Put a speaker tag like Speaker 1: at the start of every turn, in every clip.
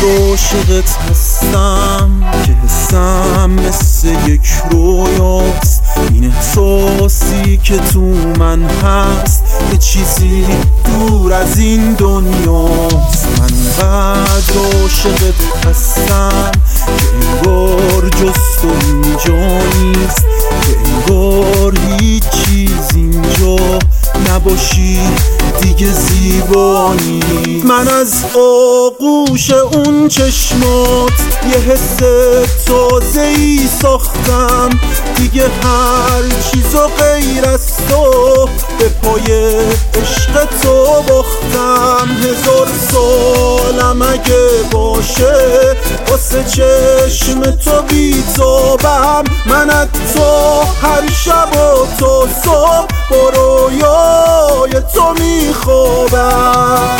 Speaker 1: عاشقت هستم که حسم مثل یک رویاست. این احساسی که تو من هست یه چیزی دور از این دنیاست. من اونقدر عاشقت هستم که انگار جز تو اینجا نیست، که انگار هیچ چیز اینجا نباشی دیگه زیبا نیست. من از آغوش اون چشمات یه حس تازه‌ای ساختم، دیگه هر چیزو غیر از تو به پای عشق تو باختم. 1000 سالم اگه باشه واسه چشم تو بیتابم. من از تو هر شب و تا صبح با رویای تو میخوابم.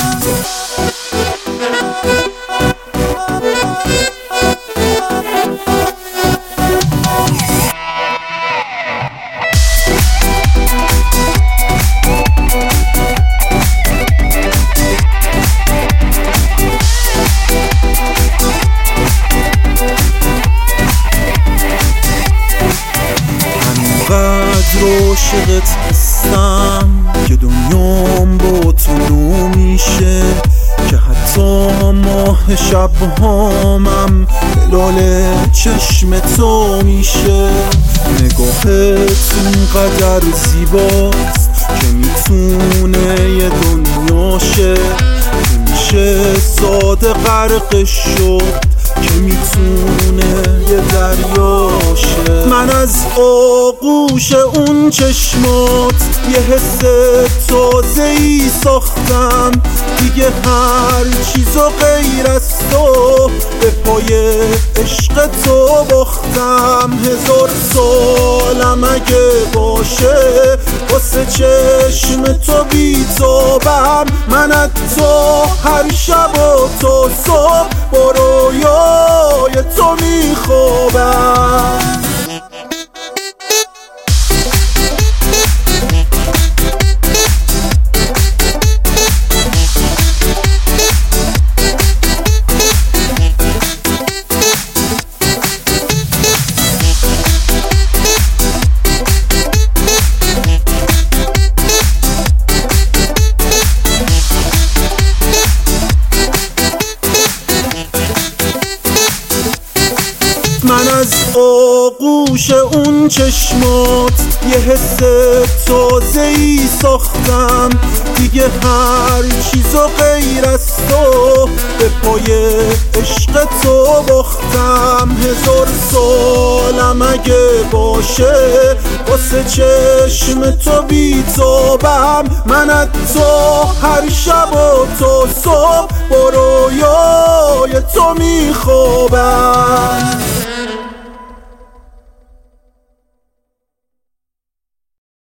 Speaker 1: انقدر عاشقت هستم که دنیام با تو نو میشه، که حتی ماه شبهامم هلال چشم تو میشه. نگاهت اونقدر زیباست که میتونه یه دنیا شه، که میشه ساده غرقش شد، که میتونه یه دریا شه. من از آغوش اون چشمات یه حس تازه‌ای ساختم، دیگه هر چیزو غیر از تو به پای عشق تو باختم. 1000 سالم اگه باشه واسه چشم تو بیتابم. من از تو هر شب و تا صبح با رویای تو میخوابم. من از آغوش اون چشمات یه حس تازه‌ای ساختم، دیگه هر چیزو غیر از تو به پای عشق تو باختم. 1000 سالم اگه باشه واسه چشم تو بیتابم. من از تو هر شب و تا صبح با رویای تو میخوابم.